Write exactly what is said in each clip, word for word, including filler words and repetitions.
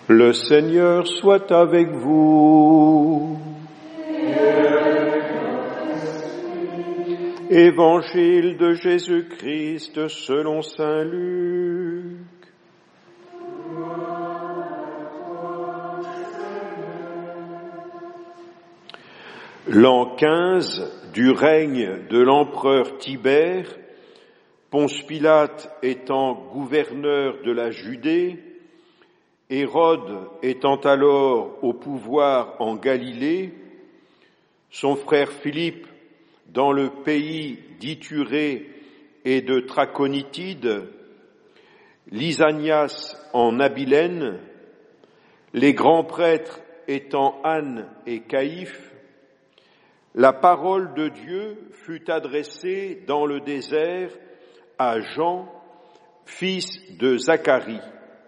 Le Seigneur soit avec vous. Évangile de Jésus-Christ selon saint Luc. L'an quinze du règne de l'empereur Tibère, Ponce Pilate étant gouverneur de la Judée, Hérode étant alors au pouvoir en Galilée, son frère Philippe dans le pays d'Ithurée et de Traconitide, Lysanias en Abilène, les grands prêtres étant Anne et Caïphe, la parole de Dieu fut adressée dans le désert à Jean, fils de Zacharie.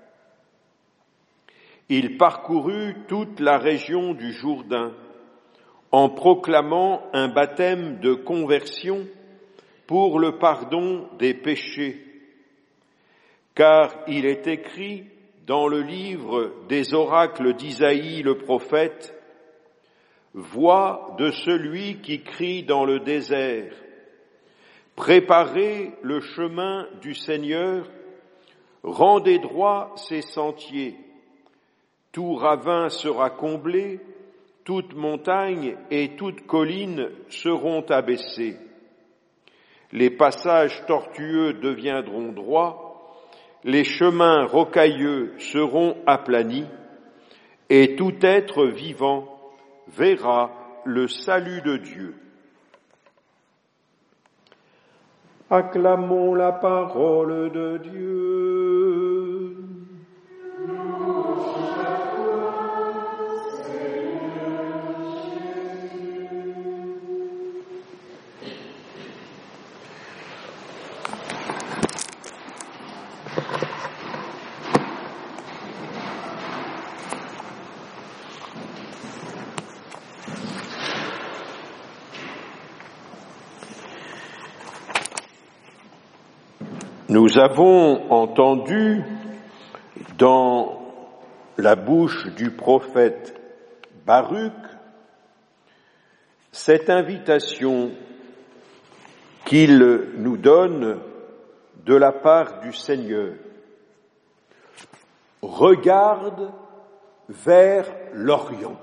Il parcourut toute la région du Jourdain en proclamant un baptême de conversion pour le pardon des péchés. Car il est écrit dans le livre des oracles d'Isaïe le prophète, « Voix de celui qui crie dans le désert, préparez le chemin du Seigneur, rendez droit ses sentiers. Tout ravin sera comblé, toute montagne et toute colline seront abaissées. Les passages tortueux deviendront droits, les chemins rocailleux seront aplanis, et tout être vivant verra le salut de Dieu. » Acclamons la parole de Dieu. Nous avons entendu dans la bouche du prophète Baruch cette invitation qu'il nous donne de la part du Seigneur. Regarde vers l'Orient.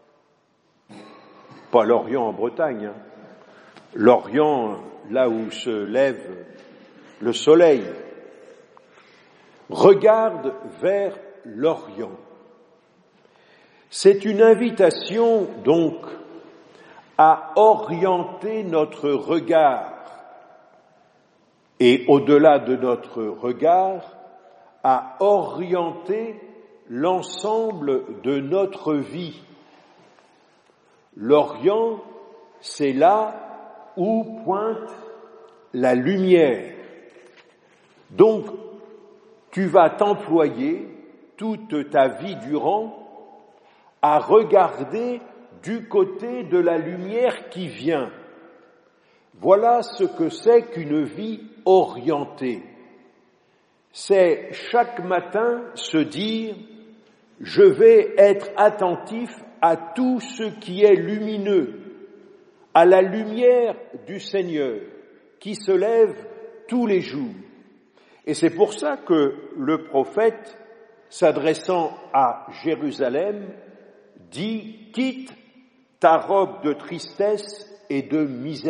Pas l'Orient en Bretagne, hein. L'Orient là où se lève le soleil. Regarde vers l'Orient. C'est une invitation donc à orienter notre regard et au-delà de notre regard, à orienter l'ensemble de notre vie. L'Orient, c'est là où pointe la lumière. Donc, tu vas t'employer toute ta vie durant à regarder du côté de la lumière qui vient. Voilà ce que c'est qu'une vie orientée. C'est chaque matin se dire « Je vais être attentif à tout ce qui est lumineux, à la lumière du Seigneur qui se lève tous les jours. » Et c'est pour ça que le prophète, s'adressant à Jérusalem, dit « Quitte ta robe de tristesse et de misère ».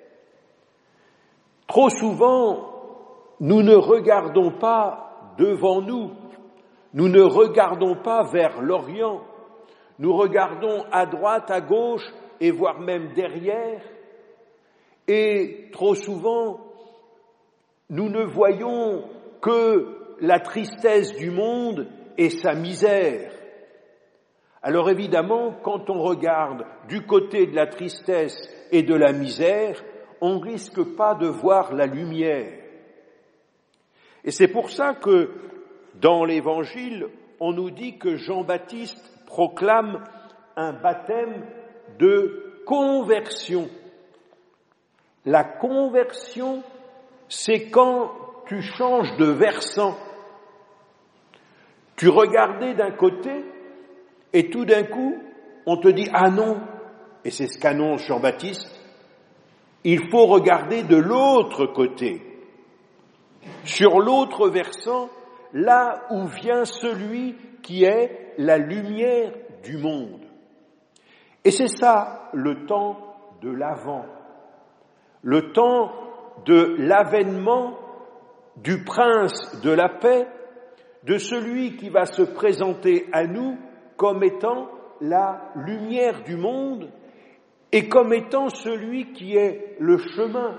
Trop souvent, nous ne regardons pas devant nous, nous ne regardons pas vers l'Orient, nous regardons à droite, à gauche et voire même derrière, et trop souvent, nous ne voyons que la tristesse du monde et sa misère. Alors évidemment, quand on regarde du côté de la tristesse et de la misère, on ne risque pas de voir la lumière. Et c'est pour ça que dans l'Évangile, on nous dit que Jean-Baptiste proclame un baptême de conversion. La conversion, c'est quand tu changes de versant. Tu regardais d'un côté et tout d'un coup, on te dit « Ah non !» Et c'est ce qu'annonce Jean-Baptiste. Il faut regarder de l'autre côté. Sur l'autre versant, là où vient celui qui est la lumière du monde. Et c'est ça le temps de l'Avent, le temps de l'avènement du prince de la paix, de celui qui va se présenter à nous comme étant la lumière du monde et comme étant celui qui est le chemin.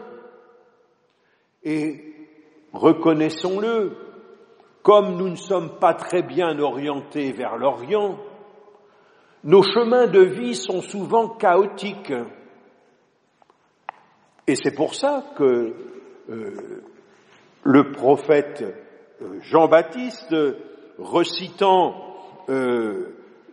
Et reconnaissons-le, comme nous ne sommes pas très bien orientés vers l'Orient, nos chemins de vie sont souvent chaotiques. Et c'est pour ça que euh, le prophète Jean-Baptiste, recitant euh,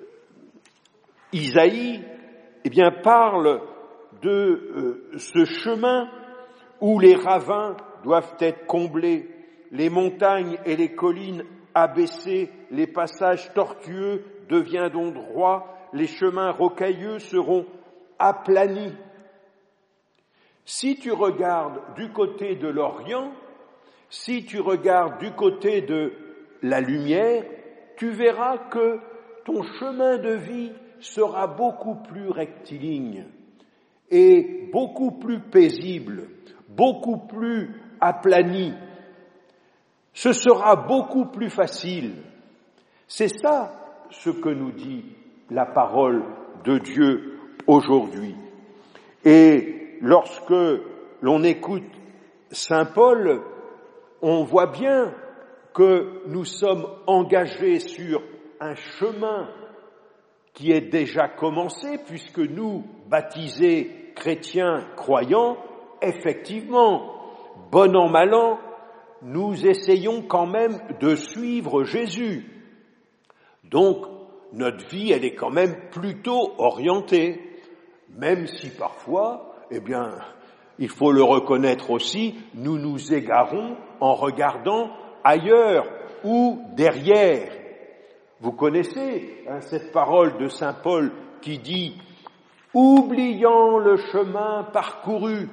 Isaïe, eh bien, parle de euh, ce chemin où les ravins doivent être comblés, les montagnes et les collines abaissées, les passages tortueux deviendront droits, les chemins rocailleux seront aplanis. Si tu regardes du côté de l'Orient, si tu regardes du côté de la lumière, tu verras que ton chemin de vie sera beaucoup plus rectiligne et beaucoup plus paisible, beaucoup plus aplani. Ce sera beaucoup plus facile. C'est ça ce que nous dit la parole de Dieu aujourd'hui. Et lorsque l'on écoute Saint Paul, on voit bien que nous sommes engagés sur un chemin qui est déjà commencé, puisque nous, baptisés chrétiens croyants, effectivement, bon an, mal an, nous essayons quand même de suivre Jésus. Donc, notre vie, elle est quand même plutôt orientée, même si parfois, eh bien, il faut le reconnaître aussi, nous nous égarons en regardant ailleurs ou derrière. Vous connaissez hein, cette parole de Saint Paul qui dit « Oubliant le chemin parcouru,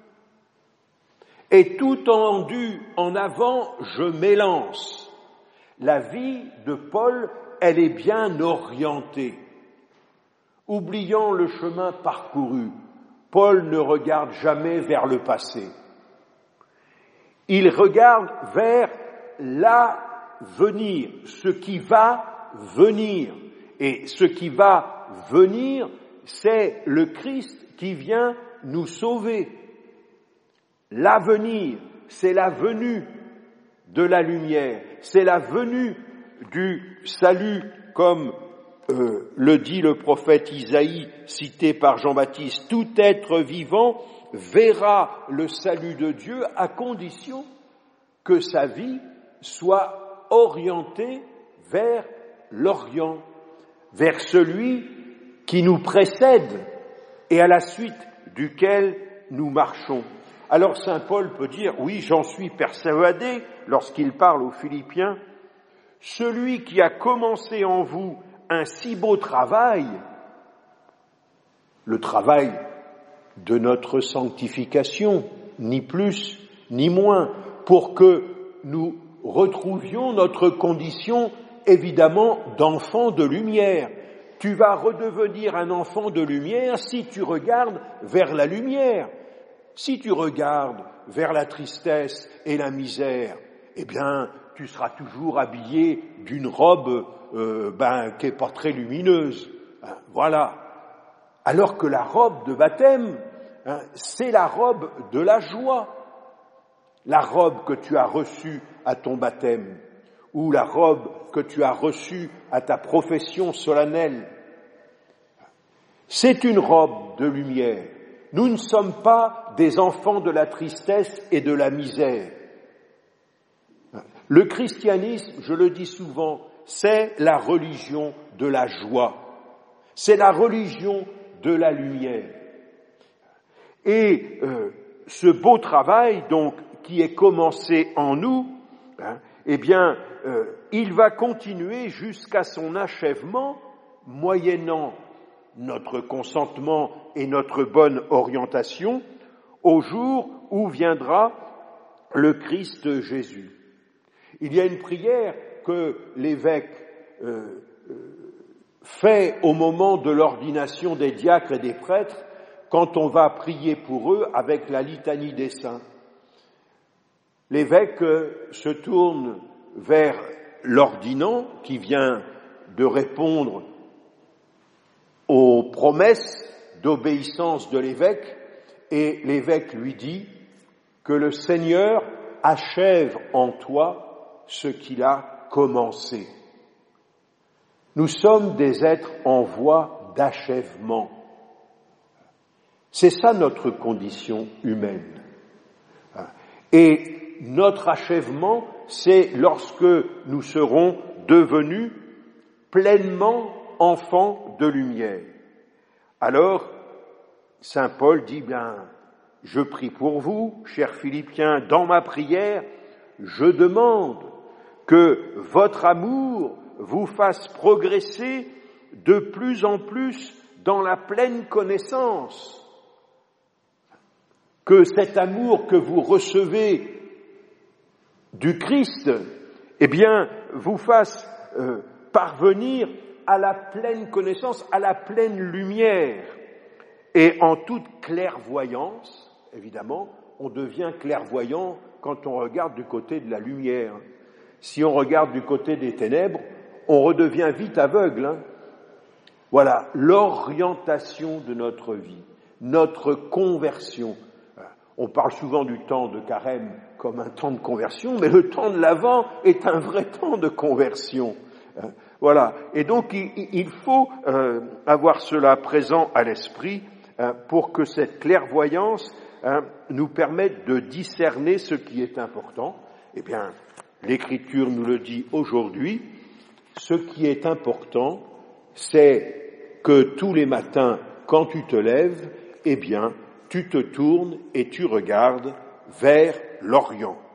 et tout tendu en avant, je m'élance. » La vie de Paul, elle est bien orientée. Oubliant le chemin parcouru, Paul ne regarde jamais vers le passé. Il regarde vers l'avenir, ce qui va venir. Et ce qui va venir, c'est le Christ qui vient nous sauver. L'avenir, c'est la venue de la lumière, c'est la venue du salut, comme euh, le dit le prophète Isaïe, cité par Jean-Baptiste. Tout être vivant verra le salut de Dieu à condition que sa vie soit orientée vers l'Orient, vers celui qui nous précède et à la suite duquel nous marchons. Alors saint Paul peut dire, oui, j'en suis persuadé, lorsqu'il parle aux Philippiens, celui qui a commencé en vous un si beau travail, le travail de notre sanctification, ni plus ni moins, pour que nous retrouvions notre condition évidemment d'enfant de lumière. Tu vas redevenir un enfant de lumière si tu regardes vers la lumière. Si tu regardes vers la tristesse et la misère, eh bien, tu seras toujours habillé d'une robe euh, ben, qui n'est pas très lumineuse. Hein, voilà. Alors que la robe de baptême, hein, c'est la robe de la joie. La robe que tu as reçue à ton baptême, ou la robe que tu as reçue à ta profession solennelle. C'est une robe de lumière. Nous ne sommes pas des enfants de la tristesse et de la misère. Le christianisme, je le dis souvent, c'est la religion de la joie. C'est la religion de la lumière. Et euh, ce beau travail, donc, qui est commencé en nous, hein, eh bien, euh, il va continuer jusqu'à son achèvement, moyennant notre consentement et notre bonne orientation, au jour où viendra le Christ Jésus. Il y a une prière que l'évêque euh, fait au moment de l'ordination des diacres et des prêtres, quand on va prier pour eux avec la litanie des saints. L'évêque se tourne vers l'ordinant qui vient de répondre aux promesses d'obéissance de l'évêque, et l'évêque lui dit que le Seigneur achève en toi ce qu'il a commencé. Nous sommes des êtres en voie d'achèvement. C'est ça notre condition humaine. Et notre achèvement, c'est lorsque nous serons devenus pleinement enfants de lumière. Alors, saint Paul dit bien, je prie pour vous, chers Philippiens, dans ma prière, je demande que votre amour vous fasse progresser de plus en plus dans la pleine connaissance, que cet amour que vous recevez du Christ, eh bien, vous fasse euh, parvenir à la pleine connaissance, à la pleine lumière. Et en toute clairvoyance, évidemment, on devient clairvoyant quand on regarde du côté de la lumière. Si on regarde du côté des ténèbres, on redevient vite aveugle. Hein. Voilà, l'orientation de notre vie, notre conversion. On parle souvent du temps de carême comme un temps de conversion, mais le temps de l'Avent est un vrai temps de conversion. Voilà. Et donc, il faut euh, avoir cela présent à l'esprit hein, pour que cette clairvoyance hein, nous permette de discerner ce qui est important. Eh bien, l'Écriture nous le dit aujourd'hui. Ce qui est important, c'est que tous les matins, quand tu te lèves, eh bien, tu te tournes et tu regardes vers l'Orient.